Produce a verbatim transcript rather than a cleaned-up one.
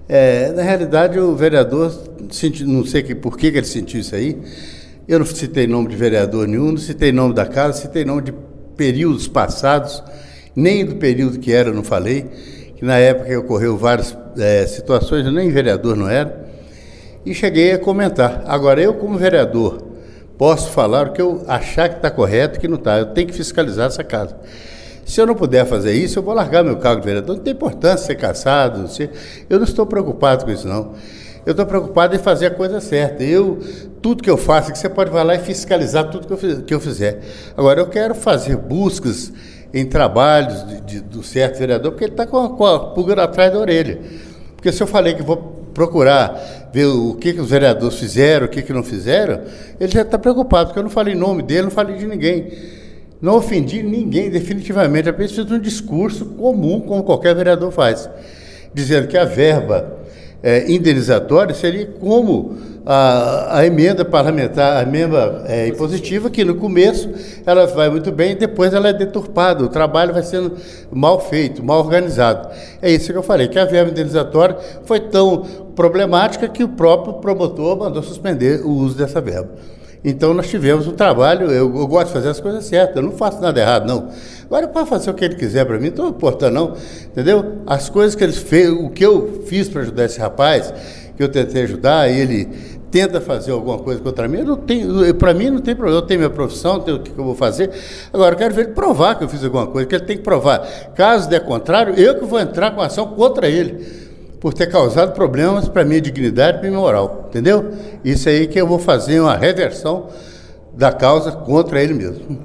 É, na realidade, o vereador, senti, não sei que, por que, que ele sentiu isso aí. Eu não citei nome de vereador nenhum, não citei nome da casa, citei nome de períodos passados, nem do período que era, eu não falei, que na época ocorreu várias é, situações, eu nem vereador não era, e cheguei a comentar. Agora, eu como vereador, posso falar o que eu achar que está correto e que não está. Eu tenho que fiscalizar essa casa. Se eu não puder fazer isso, eu vou largar meu cargo de vereador. Não tem importância ser cassado. Ser... Eu não estou preocupado com isso, não. Eu estou preocupado em fazer a coisa certa. Eu, tudo que eu faço, que você pode vai lá e fiscalizar tudo que eu, fiz, que eu fizer. Agora, eu quero fazer buscas em trabalhos de, de, do certo vereador, porque ele está com, com a pulga atrás da orelha. Porque se eu falei que vou procurar ver o que, que os vereadores fizeram, o que, que não fizeram, ele já está preocupado, porque eu não falei em nome dele, não falei de ninguém. Não ofendi ninguém, definitivamente. Apenas fiz um discurso comum, como qualquer vereador faz, dizendo que a verba é, indenizatória seria como a, a emenda parlamentar, a emenda é, impositiva, que no começo ela vai muito bem e depois ela é deturpada, o trabalho vai sendo mal feito, mal organizado. É isso que eu falei, que a verba indenizatória foi tão problemática que o próprio promotor mandou suspender o uso dessa verba. Então, nós tivemos um trabalho, eu, eu gosto de fazer as coisas certas, eu não faço nada errado, não. Agora, para fazer o que ele quiser para mim, não estou importando, não, entendeu? As coisas que ele fez, o que eu fiz para ajudar esse rapaz, que eu tentei ajudar, e ele tenta fazer alguma coisa contra mim, eu não tenho, para mim não tem problema, eu tenho minha profissão, tenho o que eu vou fazer. Agora, eu quero ver ele provar que eu fiz alguma coisa, que ele tem que provar. Caso der contrário, eu que vou entrar com ação contra ele, por ter causado problemas para a minha dignidade e para a minha moral, entendeu? Isso aí que eu vou fazer uma reversão da causa contra ele mesmo.